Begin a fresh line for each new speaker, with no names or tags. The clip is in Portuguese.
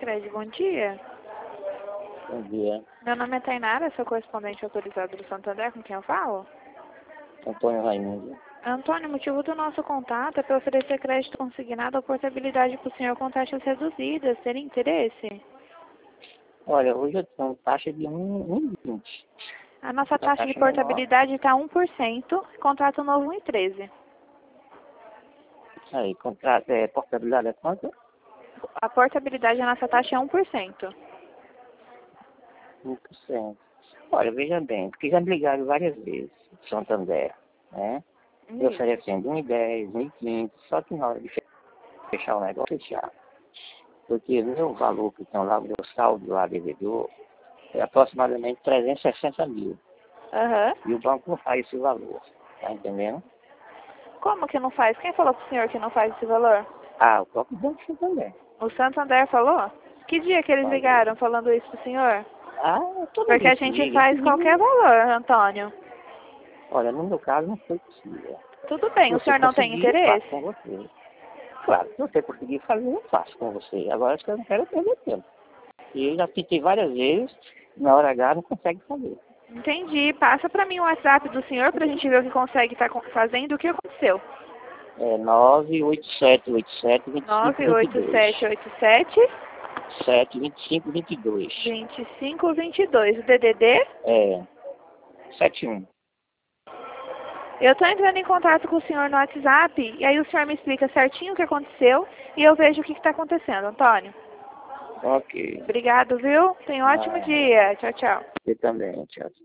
Crédito, bom dia.
Bom dia.
Meu nome é Tainara, sou correspondente autorizado do Santander, com quem eu falo?
Antônio Raimundo.
Antônio, o motivo do nosso contato é para oferecer crédito consignado ou portabilidade para o senhor com taxas reduzidas. Teria interesse?
Olha, hoje eu tenho taxa de 1,20.
A nossa taxa de
Taxa menor.
portabilidade está 1%, contrato novo 1,13.
Aí, portabilidade é quanto?
A portabilidade da nossa taxa é 1%.
1%. Olha, veja bem, porque já me ligaram várias vezes, Santander, né? Eu oferecendo 1,10, 1,15, só que na hora de fechar o negócio, fechar. Porque o meu valor que tem lá, o meu saldo lá, devedor, é aproximadamente 360 mil.
Aham.
E o banco não faz esse valor, tá entendendo?
Como que não faz? Quem falou pro senhor que não faz esse valor?
Ah, o próprio Banco Santander.
O Santander falou? Que dia que eles
Falou.
ligaram falando isso pro senhor?
Ah, toda
Porque a
vez que
gente
liga,
faz qualquer valor, Antônio.
Olha, no meu caso não foi possível.
Tudo bem, o
Se você
senhor não tem
conseguir, eu faço
interesse?
com você. Claro, se você conseguir fazer, eu faço com você. Agora acho que eu não quero perder tempo. E eu já tentei várias vezes, na hora H não consegue fazer.
Entendi. Passa pra mim o WhatsApp do senhor pra gente ver o que consegue estar fazendo e o que aconteceu.
É 987872522.
98787
72522.
2522. O DDD?
É 71.
Eu tô entrando em contato com o senhor no WhatsApp e aí o senhor me explica certinho o que aconteceu e eu vejo o que está acontecendo, Antônio.
Ok.
Obrigado, viu? Tenha um ótimo dia. Tchau, tchau.
Você também, tchau.